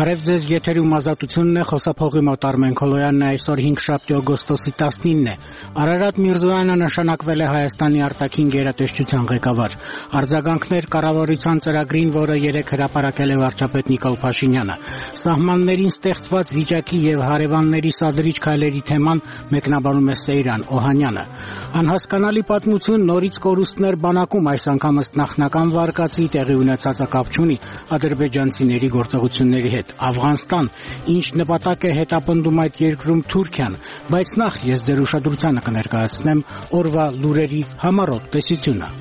Բարև ձեզ, եթերում ազատությունն է, խոսափողի մոտ Արմեն Քոլոյանն է, այսօր 5 օգոստոսի 19-ն է։ Արարատ Միրզոյանը նշանակվել է Հայաստանի արտաքին գերատեսչության ղեկավար։ Արձագանքներ կառավարության ծրագրին, որը երեկ հրապարակել է վարչապետ Նիկոլ Փաշինյանը։ Սահմաններին ստեղծված վիճակի եւ հարևանների սադրիչ քայլերի թեման մեկնաբանում է Սեյրան Օհանյանը։ Անհասկանալի պատմություն, նորից կորուստներ բանակում, այս անգամ ըստ նախնական վարկածի տեղի ունեցածը կապ չունի ադրբեջանցիների գործողությունների հետ։ Աֆղանստան, ինչ նպատակ է հետապնդում այդ երկրում Թուրքիան, բայց նախ ես ձեր ուշադրությանը կներկայացնեմ օրվա լուրերի համառոտ տեսությունը։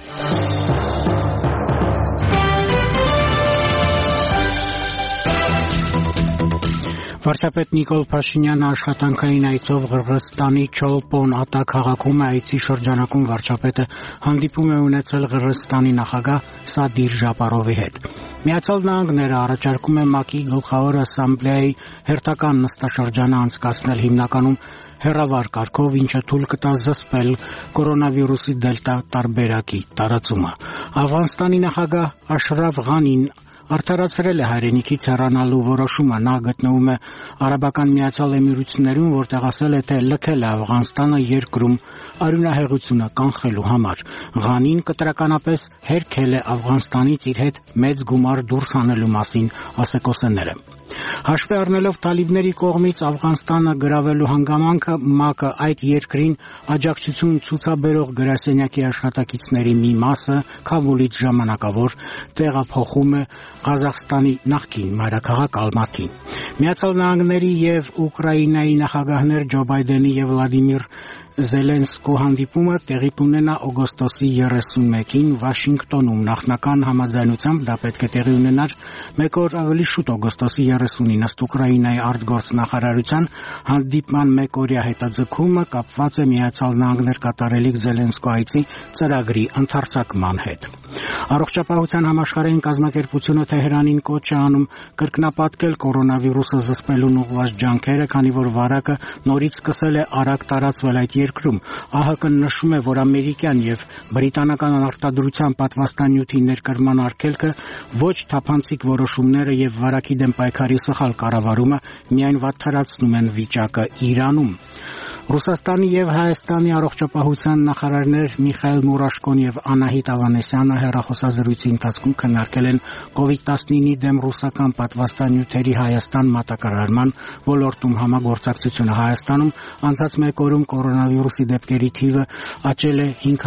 Վարչապետ Նիկոլ Փաշինյանը աշխատանքային այցով Ղրղըզստանի Չոլպոն Ատա քաղաքում այցի շրջանակում վարչապետը հանդիպում է ունեցել Ղրղըզստանի նախագահ Սադիր Ժապարովի հետ։ Միացյալ Նահանգները առաջարկում է ՄԱԿ-ի գլխավոր ասամբլեայի հերթական նստաշրջանը անցկացնել հիմնականում հեռավար կարգով, ինչը թույլ կտա զսպել կորոնավիրուսի դելտա տարբերակի տարածումը։ Աֆղանստանի նախագահ Աշրաֆ Ղանին արդարացրել է հայրենիքից հեռանալու որոշումը։ Նա գտնվում է Արաբական Միացյալ Էմիրություններում, որտեղ ասել է, թե լքել է Աֆղանստանը երկրում արյունահեղությունը կանխելու համար։ Ղանին կտրականապես հերքել է Աֆղանստանից իր հետ մեծ գումար դուրս հանելու մասին ասեկոսեները։ Հաշվի առնելով թալիբների կողմից Աֆղանստանը գրավելու հանգամանքը, ՄԱԿ-ը այդ երկրին աջակցություն ցուցաբերող գրասենյակի աշխատակիցների մի մասը Քաբուլից ժամանակավոր տեղափոխում է Ղազախստանի նախկին մայրաքաղաք Ալմատի։ Միացյալ Նահանգների եւ Ուկրաինայի նախագահներ Ջո Բայդենի եւ Վլադիմիր Զելենսկու հանդիպումը տեղի կունենա օգոստոսի 31-ին Վաշինգտոնում։ Նախնական համաձայնությամբ դա պետք է տեղի ունենար մեկ օր ավելի շուտ օգոստոսի 30-ին, ըստ Ուկրաինայի արտգործնախարարության հանդիպման մեկօրյա հետաձգումը կապված է Միացյալ Նահանգներ կատարելիք Զելենսկու այցի ծրագրի ընդարձակման հետ։ Առողջապահության համաշխարհային կազմակերպությունը Թեհրանին կոչ է անում կրկնապատկել կորոնավիրուսը զսպելուն ուղղված ջանքերը, քանի որ վարակը նորից սկսել է արագ տարածվել այդ երկրում։ ԱՀԿ-ն նշում է, որ ամերիկյան եւ բրիտանական արտադրության պատվաստանյութի ներկրման արգելքը, ոչ թափանցիկ որոշումները եւ վարակի դեմ պայքարի սխալ կառավարումը միայն վատթարացնում են վիճակը Իրանում։ Ռուսաստանի եւ Հայաստանի առողջապահության նախարարներ Միխայել Մուրաշկոն եւ Անահիտ Ավանեսյանը հեռախոսազրույցի ընթացքում քննարկել են COVID-19-ի դեմ ռուսական պատվաստանյութերի Հայաստան մատակարարման ոլորտում համագործակցությունը։ Հայաստանում անցած մեկ օրում կորոնավիրուսի դեպքերի թիվը աճել է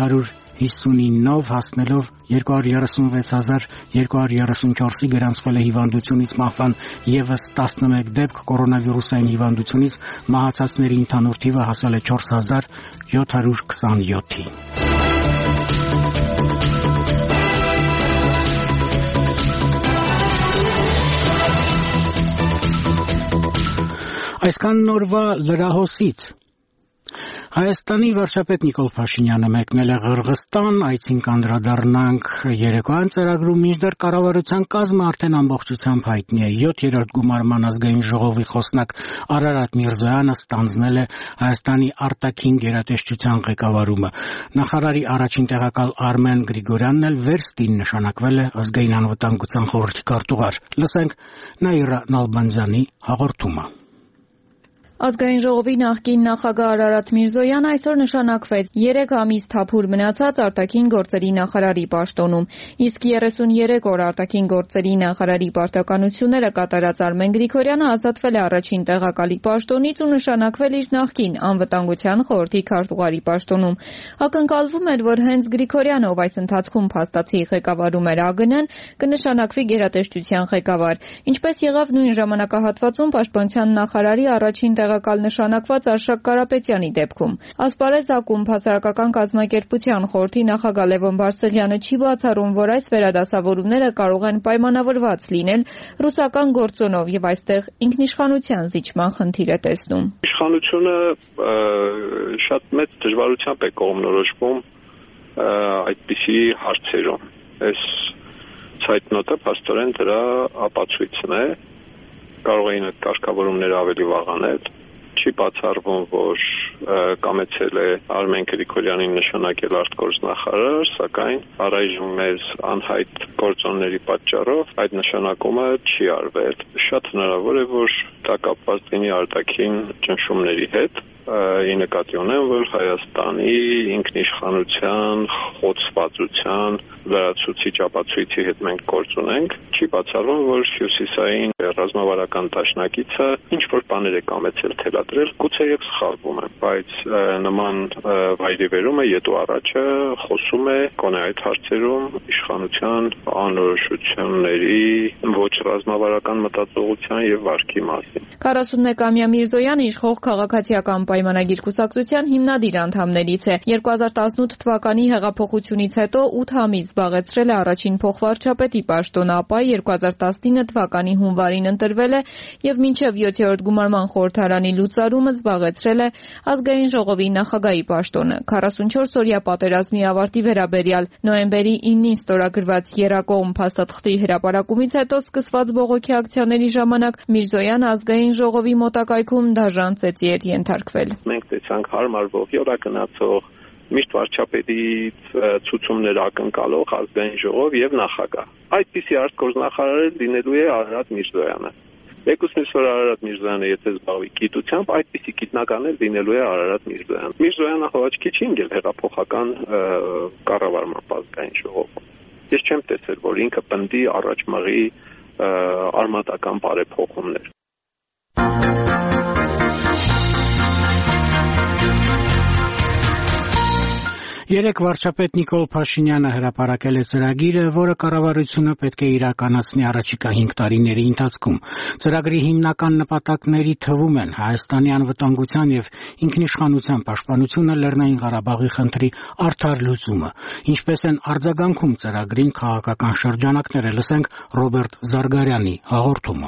559-ով, հասնելով 236,234-ի, գրանցվել է հիվանդությունից մահվան եւս 11 դեպք, կորոնավիրուսային հիվանդությունից մահացածների ընդհանուր թիվը հասել է 4727-ի։ Այսքան նորվա լրահոսից։ Հայաստանի վարչապետ Նիկոլ Փաշինյանը մեկնել է Ղրղըզստան, այցին կանդրադառնանք երեկոյան ծրագրում, մինչդեռ կառավարության կազմը արդեն ամբողջությամբ հայտնի է։ 7-րդ գումարման ազգային ժողովի խոսնակ Արարատ Միրզոյանը ստանձնել է Հայաստանի արտաքին գերատեսչության ղեկավարումը։ Նախարարի առաջին տեղակալ Արմեն Գրիգորյանն էլ վերստին նշանակվել է ազգային անվտանգության խորհրդի քարտուղար։ Լսենք Նաիրա Նալբանդյանի հաղորդումը։ Ազգային ժողովի նախկին նախագահ Արարատ Միրզոյանը այսօր նշանակվեց 3 ամիս թափուր մնացած արտաքին գործերի նախարարի պաշտոնում, իսկ 33 օր արտաքին գործերի նախարարի պարտականությունները կատարած Արմեն Գրիգորյանը ազատվել է առաջին տեղակալի պաշտոնից ու նշանակվել իր նախկին անվտանգության խորհրդի քարտուղարի պաշտոնում։ Ակնկալվում էր, որ հենց Գրիգորյանը, ով այս ընթացքում փաստացի ղեկավարում էր ԱԳՆ-ն, կնշանակվի գերատեսչության ղեկավար։ Ինչպես եղավ նույն ժամանակահատվածում պաշտպանության նախարարի առաջին տեղակալ նշանակված Արշակ Կարապետյանի դեպքում։ Ասպարեզ ակումբ հասարակական կազմակերպության խորհրդի նախագահ Լևոն Բարսեղյանը չի բացառում, որ այս վերադասավորումները կարող են պայմանավորված լինել ռուսական գործոնով եւ այստեղ ինքնիշխանության զիջման խնդիր է տեսնում։ Իշխանությունը շատ մեծ դժվարությամբ է կողմնորոշվում այդպիսի հարցերում։ Այս ցայտնոտը փաստորեն դրա ապացույցն է։ Կարող էին այդ կարգավորումները ավելի վաղ անել։ Չի բացառվում, որ կամեցել է Արմեն Գրիգորյանին նշանակել արտգործնախարար, սակայն առայժմ մեզ անհայտ գործոնների պատճառով այդ նշանակումը չի արվել։ Շատ հնարավոր է, որ դա կապված լինի արտաքին ճնշումների հետ, ի նկատի ունեմ, որ Հայաստանի ինքնիշխանության, խոցվածության լրացուցիչ ապացույցի հետ մենք գործ ունենք, չի բացառվում, որ հյուսիսային ռազմավարական դաշնակիցը ինչ-որ բաներ է կամեցել թելադրել, գուցե եւ սխալվում է, բայց նման վայրիվերումը ետու առաջը խոսում է գոնե այդ հարցերում իշխանության անորոշությունների, ոչ ռազմավարական մտածողության եւ վարքի մասին։ 41-ամյա Միրզոյանը իշխող քաղաքացիական պայմանագիր կուսակցության հիմնադիր անդամներից է։ 2018 թվականի հեղափոխությունից հետո 8 ամիս զբաղեցրել է առաջին փոխվարչապետի պաշտոնը, ապա 2019 թվականի հունվարին ընտրվել է եւ մինչեւ 7-րդ գումարման խորհրդարանի լուծարումը զբաղեցրել է ազգային ժողովի նախագահի պաշտոնը։ 44-օրյա պատերազմի ավարտի վերաբերյալ նոյեմբերի 9-ին ստորագրված Երակոմ փաստաթղթի հրապարակումից հետո սկսված բողոքի ակցիաների ժամանակ Միրզոյանը ազգային ժողովի մոտակայքում դաժան ծեծի էր ենթարկվել։ Մենք տեսանք հարմարվող յուրագնացող միշտ վարչապետից ցուցումներ ակնկալող ազգային ժողով եւ նախագահ։ Այդպիսի արտգործնախարարը լինելու է Արարատ Միրզոյանը։ Եկուսնից որ Արարատ Միրզոյանը եթե զբաղվի գիտությամբ, այդպիսի գիտնականներ լինելու է Արարատ Միրզոյանը։ Միրզոյանը հողաչքի չի ընկել հեղափոխական կառավարման ազգային ժողովում։ Ես չեմ տեսել, որ ինքը պնդի առաջ մղի արմատական բարեփոխումներ։ Երեկ վարչապետ Նիկոլ Փաշինյանը հրապարակել է ծրագիրը, որը կառավարությունը պետք է իրականացնի առաջիկա 5 տարիների ընթացքում։ Ծրագրի հիմնական նպատակների թվում են Հայաստանի անվտանգության եւ ինքնիշխանության պաշտպանությունը, Լեռնային Ղարաբաղի խնդրի արդար լուծումը։ Ինչպես են արձագանքում ծրագրին քաղաքական շրջանակները, լսենք Ռոբերտ Զարգարյանի հաղորդումը։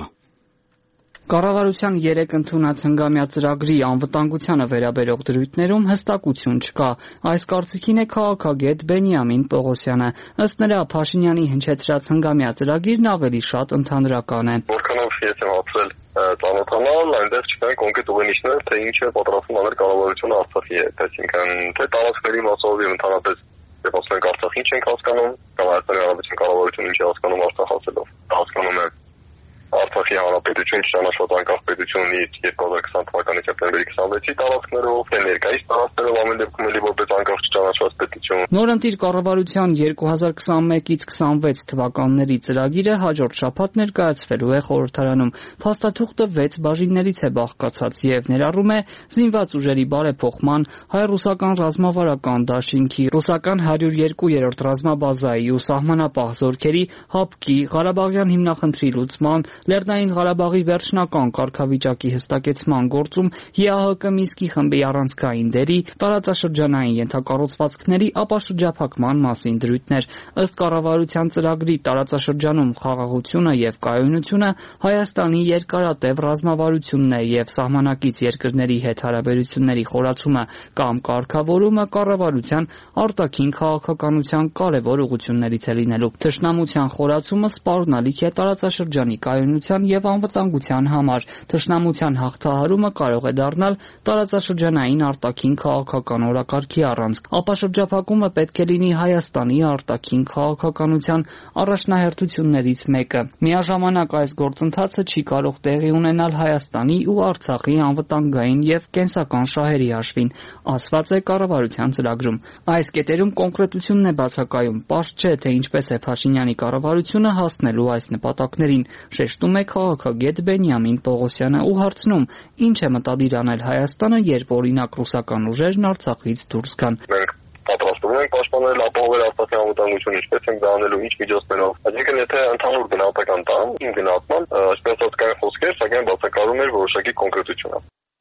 Կառավարության 3 ընդունած հնգամյա ծրագրի անվտանգությանը վերաբերող դրույթներում հստակություն չկա։ Այս կարծիքին է քաղաքագետ Բենիամին Պողոսյանը։ Ըստ նրա, Փաշինյանի հնչեցրած հնգամյա ծրագիրն ավելի շատ ընդհանրական է։ Որքանով ես եմ ապրել ծանոթանալ, այնտեղ չկան կոնկրետ ուղենիշներ, թե ինչ է պատրաստվում անել կառավարությունը Արցախի հետ, այսինքն թե տարածքների մասով եւ ընդհանրապես եւ ասենք Արցախ ինչ ենք հասկանում, կամ Հայաստանի Հանրապետության կառավարությունը ինչ է հասկանում Արցախ ասելով։ Հասկանում է Արցախի հանրապետություն ճանաչված անկախ պետությունի 2020 թվականի սեպտեմբերի 26-ի տարածքներով, թե ներկայիս տարածքներով ամեն դեպքում էլի որպես անկախ չճանաչված պետություն։ Նորընտիր կառավարության 2021-ից 26 թվականների ծրագիրը հաջորդ շաբաթ ներկայացվելու է խորհրդարանում։ Փաստաթուղթը 6 բաժիններից է բաղկացած եւ ներառում է զինված ուժերի բարեփոխման, հայ-ռուսական ռազմավարական դաշինքի, ռուսական 102-րդ ռազմաբազայի ու սահմանապահ զորքերի հապկի, Ղարաբաղյան հիմնախնդրի լուծման, Լեռնային Ղարաբաղի վերջնական կարգավիճակի հստակեցման գործում ԵԱՀԿ Մինսկի խմբի առանցքային դերի, տարածաշրջանային ենթակառուցվածքների ապաշրջափակման մասին դրույթներ։ Ըստ կառավարության ծրագրի տարածաշրջանում խաղաղությունը եւ կայունությունը Հայաստանի երկարատև ռազմավարությունն է եւ սահմանակից երկրների հետ հարաբերությունների խորացումը կամ կարգավորումը կառավարության արտաքին քաղաքականության կարևոր ուղղություններից է լինելու։ Թշնամության խորացումը սպառնալիք է տարածաշրջանի կայունության եւ անվտանգության համար։ Թշնամության հաղթահարումը կարող է դառնալ տարածաշրջանային արտաքին քաղաքական օրակարգի առանցք։ Ապաշրջափակումը պետք է լինի Հայաստանի արտաքին քաղաքականության առաջնահերթություններից մեկը։ Միաժամանակ այս գործընթացը չի կարող տեղի ունենալ Հայաստանի ու Արցախի անվտանգային եւ կենսական շահերի հաշվին, ասված է կառավարության ծրագրում։ Այս կետերում կոնկրետությունն է բացակայում։ Պարզ չէ, թե ինչպես է Փաշինյանի կառավարությունը հասնելու այս նպատակներին, շեշտում է քաղաքագետ Բենիամին Պողոսյանը ու հարցնում, ինչ է մտադիր անել Հայաստանը, երբ օրինակ ռուսական ուժերն Արցախից դուրս գան։ Մենք պատրաստվում ենք պաշտպանել ապահովել Արցախի անվտանգությունը, ինչպես ենք դա անելու, ինչ միջոցներով։ Այսինքն եթե ընդհանուր գնահատական տամ, իմ գնահատմամբ, այսպես ասած կան խոսքեր, սակայն բացակայում է որոշակի կոնկրետությունը։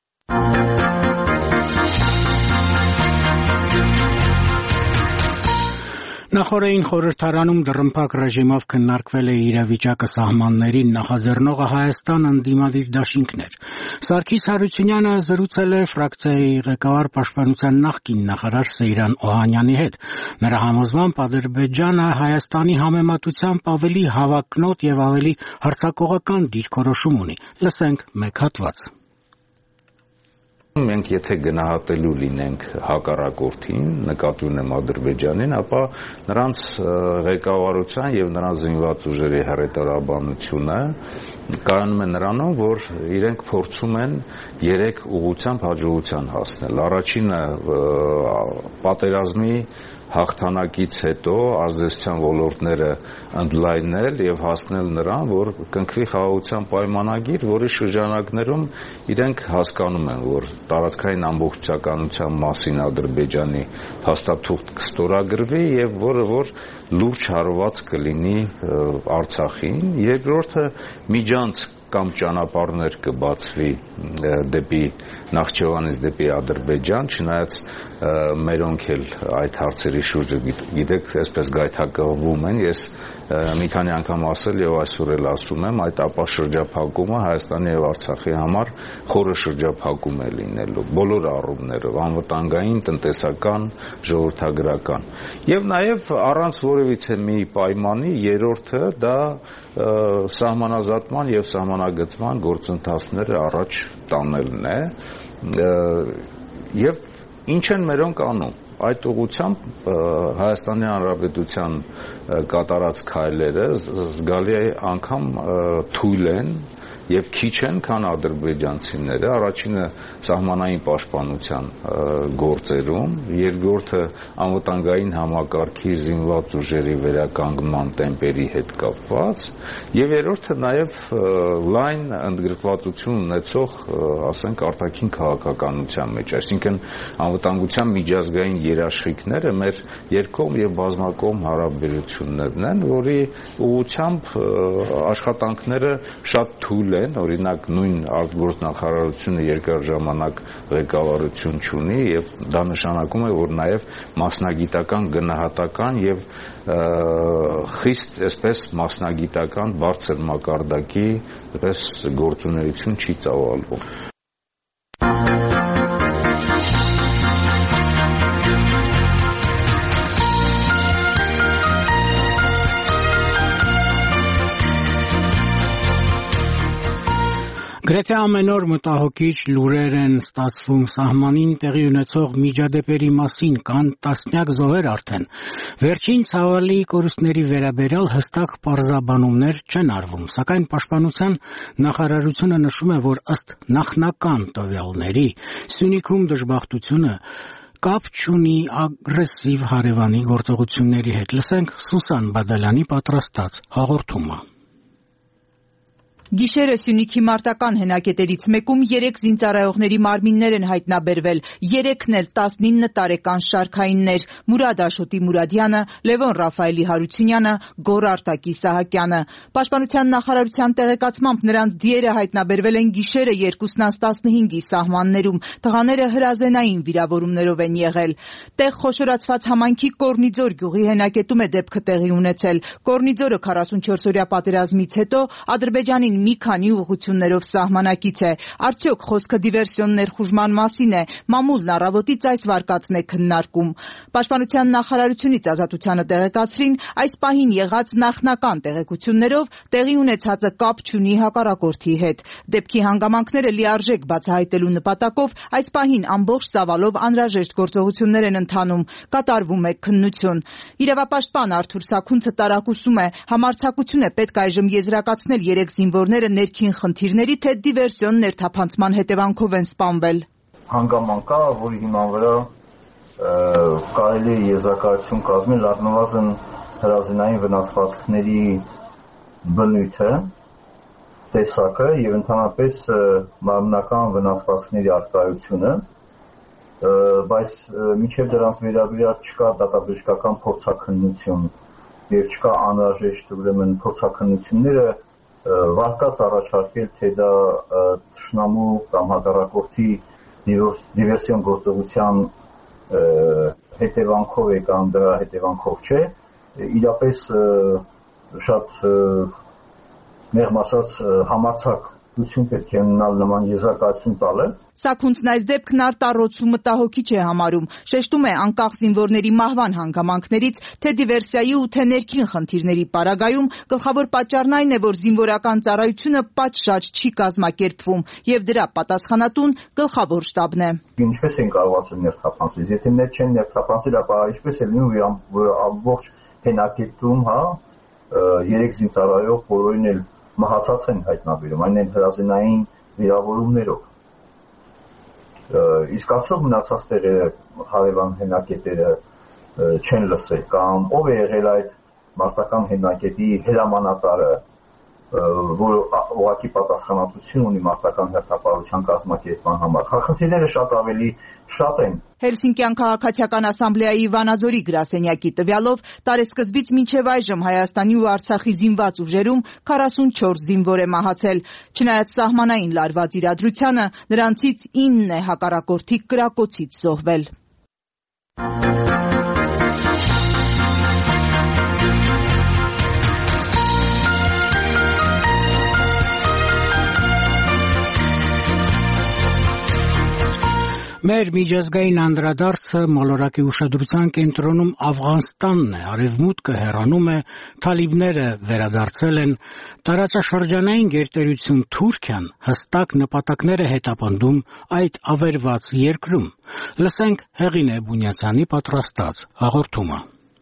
Նախորդին խորհրդարանում դռնփակ ռեժիմով քննարկվել է իրավիճակը սահմաններին նախաձեռնողը Հայաստան ընդդիմադիր դաշինքներ։ Սարգիս Հարությունյանը զրուցել է ֆրակցիայի ղեկավար պաշտպանության նախկին նախարար Սեյրան Օհանյանի հետ։ Նրա համոզմամբ Ադրբեջանը Հայաստանի համեմատությամբ ավելի հավակնոտ եւ ավելի հարձակողական դիրքորոշում ունի։ Լսենք մեկ հատված։ Մենք եթե գնահատելու լինենք հակառակորդին, նկատի ունեմ Ադրբեջանին, ապա նրանց ղեկավարության եւ նրանց զինված ուժերի հռետորաբանությունը կայանում է նրանում, որ իրենք փորձում են 3 ուղղությամբ հաջողության հասնել։ Առաջինը պատերազմի հաղթանակից հետո ազդեցության ոլորտները ընդլայնել եւ հասնել նրան, որ կնքվի խաղաղության պայմանագիր, որի շրջանակներում իրենք հասկանում են, որ տարածքային ամբողջականության մասին Ադրբեջանի փաստաթուղթ կստորագրվի եւ որ լուրջ հարված կլինի Արցախին։ Երկրորդը միջանց կամ ճանապարհներ կբացվի դեպի Նախճեվանից դեպի Ադրբեջան, չնայած մերոնք էլ այդ հարցերի շուրջը գիտեք, այսպես գայթակղվում են։ Ես մի քանի անգամ ասել եւ այսօր էլ ասում եմ, այդ ապաշրջափակումը Հայաստանի եւ Արցախի համար խորը շրջափակում է լինելու բոլոր առումներով, անվտանգային, տնտեսական, ժողովրդագրական։ Եվ նաեւ առանց որևիցե մի պայմանի երրորդը դա սահմանազատման եւ սահմանագծման գործընթացները առաջ տանելն է եւ ինչ են մերոնք անում այդ ուղղությամբ Հայաստանի Հանրապետության կատարած քայլերը զգալի անգամ թույլ են եւ քիչ են, քան ադրբեջանցիները։ Առաջինը սահմանային պաշտպանության գործերում, երկրորդը անվտանգային համակարգի զինված ուժերի վերականգնման տեմպերի հետ կապված, եւ երրորդը նաեւ լայն ընդգրկվածություն ունեցող, ասենք, արտաքին քաղաքականության մեջ, այսինքն անվտանգության միջազգային երաշխիքները մեր երկկողմ եւ բազմակողմ հարաբերություններն են, որի ուղղությամբ աշխատանքները շատ թույլ են, օրինակ նույն արտգործնախարարությունը երկար ժամանակ ղեկավարություն չունի եւ դա նշանակում է, որ նաեւ մասնագիտական, գնահատական եւ խիստ այսպես մասնագիտական բարձր մակարդակի այսպես գործունեություն չի ծավալվում։ Գրեթե ամեն օր մտահոգիչ լուրեր են ստացվում սահմանին տեղի ունեցող միջադեպերի մասին, կան տասնյակ զոհեր արդեն։ Վերջին ցավալի կորուստների վերաբերյալ հստակ պարզաբանումներ չեն արվում, սակայն Պաշտպանության նախարարությունը նշում է, որ ըստ նախնական տվյալների Սյունիքում դժբախտությունը կապ չունի ագրեսիվ հարևանի գործողությունների հետ։ Լսենք Սուսան Բադալյանի պատրաստած հաղորդումը։ Գիշերը Սյունիքի մարտական հենակետերից մեկում 3 զինծառայողների մարմիններ են հայտնաբերվել, 3-ն էլ 19 տարեկան շարքայիններ՝ Մուրադ Աշոտի Մուրադյանը, Լևոն Ռաֆայելի Հարությունյանը, Գոռ Արտակի Սահակյանը։ Պաշտպանության նախարարության տեղեկացմամբ նրանց դիերը հայտնաբերվել են գիշերը 2:15-ի սահմաններում, տղաները հրազենային վիրավորումներով են եղել։ Տեղ խոշորացված համայնքի Կորնիձոր գյուղի հենակետում է դեպքը տեղի ունեցել։ Կորնիձորը 44-օրյա պատերազմից հետո Ադրբեջանին մի քանի ուղղություններով սահմանակից է։ Արդյոք խոսքը դիվերսիոն ներխուժման մասին է, մամուլն առավոտից այս վարկածն է քննարկում։ Պաշտպանության նախարարությունից Ազատությանը տեղեկացրին, այս պահին եղած նախնական տեղեկություններով տեղի ունեցածը կապ չունի հակառակորդի հետ։ Դեպքի հանգամանքները լիարժեք բացահայտելու նպատակով այս պահին ամբողջ ծավալով անհրաժեշտ գործողություններ են ընթանում, կատարվում է քննություն։ Իրավապաշտպան Արթուր Սաքունցը տարակուսում է, համարձակություն է պետք այժմ եզրակացնել 3 զինվորները ներքին խնդիրների, թե դիվերսիոն ներթափանցման հետևանքով են սպանվել։ Հանգամանք կա, որի հիման վրա կարելի է եզրակացություն կազմել առնվազն հրազենային վնասվածքների բնույթը, տեսակը եւ ընդհանրապես մարմնական վնասվածքների առկայությունը, բայց մինչև դրանց վերաբերյալ չկա դատաբժշկական փորձաքննություն եւ չկա անհրաժեշտ ուրեմն փորձաքննությունները վարկած առաջարկել, թե դա թշնամու կամ հակառակորդի դիվերսիոն գործողության հետևանքով է կամ դրա հետևանքով չէ, իրապես շատ մեղմ ասած համարձակ լուծում պետք է ունենալ նման եզրակացություն տալը։ Սաքունցն այս դեպքն արտառոց ու մտահոգիչ է համարում, շեշտում է անկախ զինվորների մահվան հանգամանքներից, թե դիվերսիայի ու թե ներքին խնդիրների պարագայում գլխավոր պատճառն այն է, որ զինվորական ծառայությունը պատշաճ չի կազմակերպվում եւ դրա պատասխանատուն գլխավոր շտաբն է։ Ինչպես են կարողացել ներթափանցել, եթե net չեն ներթափանցել, ապա ինչպես է լինում, որ ամբողջ հենակետում, 3 զինծառայող բոլորին էլ մահացած են հայտնաբերում, այն են հրազենային վիրավորումներով։ Իսկ արդյոք մնացած տեղերը հարևան հենակետերը չեն լսել կամ ով է եղել այդ մարտական հենակետի հրամանատարը, որ ուղղակի պատասխանատվություն ունի մարտական հերթապահության կազմակերպման համար։ Խնդիրները շատ են։ Հելսինկյան քաղաքացիական ասամբլեայի Վանաձորի գրասենյակի տվյալով տարեսկզբից մինչև այժմ Հայաստանի ու Արցախի զինված ուժերում 44 զինվոր է մահացել։ Չնայած սահմանային լարված իրադրությանը, նրանցից 9 է հակառակորդի կրակոցից զոհվել։ Մեր միջազգային անդրադարձը մոլորակի ուշադրության կենտրոնում Աֆղանստանն է, արևմուտքը հեռանում է, թալիբները վերադարձել են, տարածաշրջանային գերտերություն Թուրքիան հստակ նպատակներ է հետապնդում այդ ավերված երկրում։ Լսենք Հեղինե Բունյացյանի պատրաստած հաղորդումը։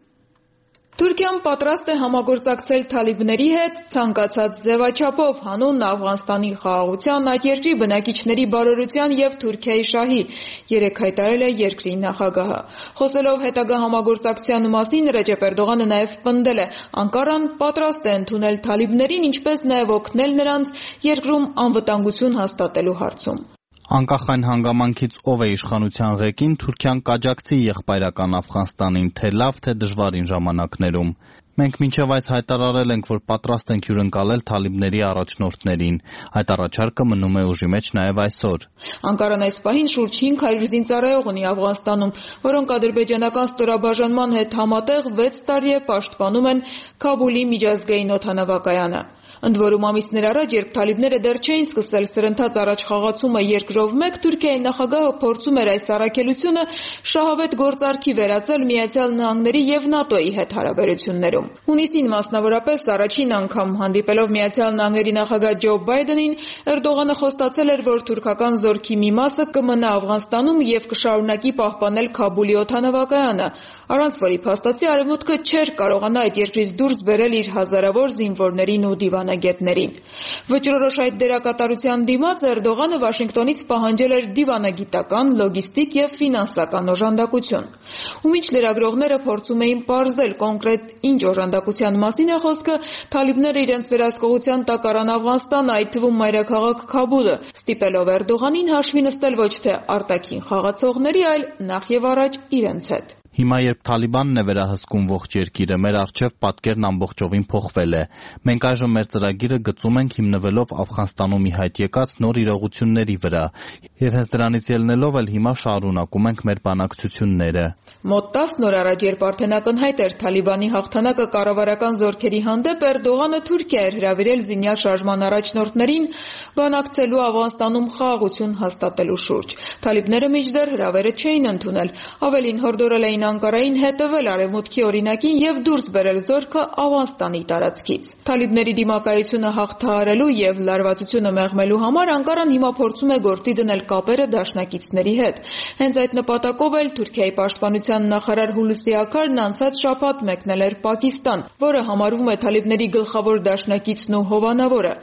Թուրքիան պատրաստ է համագործակցել թալիբների հետ ցանկացած ձևաչափով հանուն Աֆղանստանի խաղաղության, այդ երկրի բնակիչների բարօրության եւ Թուրքիայի շահի, երեկ հայտարարել է երկրի նախագահը։ Խոսելով հետագա համագործակցության մասին, Ռեջեփ Էրդողանը նաեւ պնդել է, Անկարան պատրաստ է ընդունել թալիբներին, ինչպես նաեւ օգնել նրանց երկրում անվտանգություն հաստատելու հարցում։ Անկախ այն հանգամանքից ով է իշխանության ղեկին, Թուրքիան կաջակցի եղբայրական Աֆղանստանին թե լավ, թե դժվարին ժամանակներում։ Մենք մինչև այս հայտարարել ենք, որ պատրաստ ենք հյուրընկալել թալիբների առաջնորդներին։ Այդ առաջարկը մնում է ուժի մեջ նաև այսօր։ Անկարան այս պահին շուրջ 500 զինծառայող ունի Աֆղանստանում, որոնք ադրբեջանական ստորաբաժանման հետ համատեղ 6 տարի է պաշտպանում են Քաբուլի միջազգային օդանավակայանը։ Ընդ որում ամիսներ առաջ, երբ թալիբները դեռ չէին սկսել սրընթաց առաջ խաղացումը երկրով մեկ, Թուրքիայի նախագահը փորձում էր այս առաքելությունը շահավետ գործարքի վերածել Միացյալ Նահանգների եւ ՆԱՏՕ-ի հետ հարաբերություններում։ Հունիսին մասնավորապես առաջին անգամ հանդիպելով Միացյալ Նահանգների նախագահ Ջո Բայդենին, Էրդողանը խոստացել էր, որ թուրքական զորքի մի մասը կմնա Աֆղանստանում եւ կշարունակի պահպանել Քաբուլի օդանավակայանը, առանց որի փաստացի արևմուտքը չէր կարողանա այդ երկրից դուրս բերել իր հազարավոր զինվորներին ու դիվանագետներին։ Վճռորոշ այդ դերակատարության դիմաց Էրդողանը Վաշինգտոնից պահանջել էր դիվանագիտական, լոգիստիկ եւ ֆինանսական օժանդակություն։ Ու մինչ լրագրողները փորձում էին պարզել կոնկրետ ինչ օժանդակության մասին է խոսքը, թալիբները իրենց վերահսկողության տակ առան Աֆղանստանը, այդ թվում մայրաքաղաք Քաբուլը, ստիպելով Էրդողանին հաշվի նստել ոչ թե արտաքին խաղացողների, այլ նախ եւ առաջ իրենց հետ։ Հիմա երբ Թալիբանն է վերահսկում ողջ երկիրը, մեր առջև պատկերն ամբողջովին փոխվել է։ Մենք այժմ մեր ծրագիրը գծում ենք հիմնվելով Աֆղանստանում ի հայտ եկած նոր իրողությունների վրա, եւ հենց դրանից ելնելով էլ հիմա շարունակում ենք մեր բանակցությունները։ Մոտ 10 օր առաջ, երբ արդեն ակնհայտ էր Թալիբանի հաղթանակը կառավարական զորքերի հանդեպ, Էրդողանը Թուրքիա էր հրավիրել զինյալ շարժման առաջնորդներին բանակցելու Աֆղանստանում խաղաղություն հաստատելու շուրջ։ Թալիբները մինչդեռ հրավերը չէին ընդունել, ավելին հորդորել էին Անկարային հետևել արևմուտքի օրինակին եւ դուրս բերել զորքը Աֆղանստանի տարածքից։ Թալիբների դիմակայությունը հաղթահարելու եւ լարվածությունը մեղմելու համար Անկարան հիմա փորձում է գործի դնել կապերը դաշնակիցների հետ։ Հենց այդ նպատակով էլ Թուրքիայի պաշտպանության նախարար Հուլուսի Աքարն անցած շաբաթ մեկնել էր Պակիստան, որը համարվում է թալիբների գլխավոր դաշնակիցն ու հովանավորը։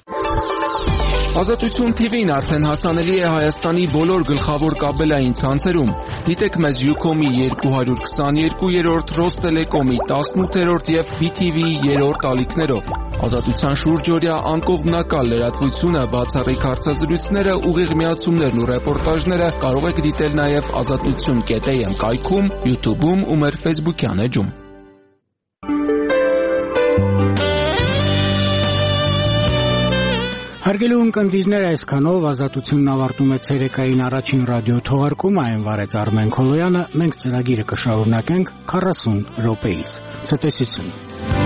Ազատություն TV-ն արդեն հասանելի է Հայաստանի բոլոր գլխավոր կաբելային ցանցերում։ Դիտեք մեզ Ucom-ի 222-րդ, Ռոստելեկոմի 18-րդ եւ BTV-ի 3-րդ ալիքներով։ Ազատության շուրջօրյա անկողմնակալ լրատվությունը, բացառիկ հարցազրույցները, ուղիղ միացումներն ու ռեպորտաժները կարող եք դիտել նաեւ azatutsun.am կայքում, YouTube-ում ու մեր Facebook-յան էջում։ Հարգելի ունկնդիրներ, այսքանով Ազատությունն ավարտում է ցերեկային առաջին ռադիո թողարկումը, այն վարեց Արմեն Քոլոյանը, մենք ծրագիրը կշարունակենք 40 րոպեից։ Ցտեսություն։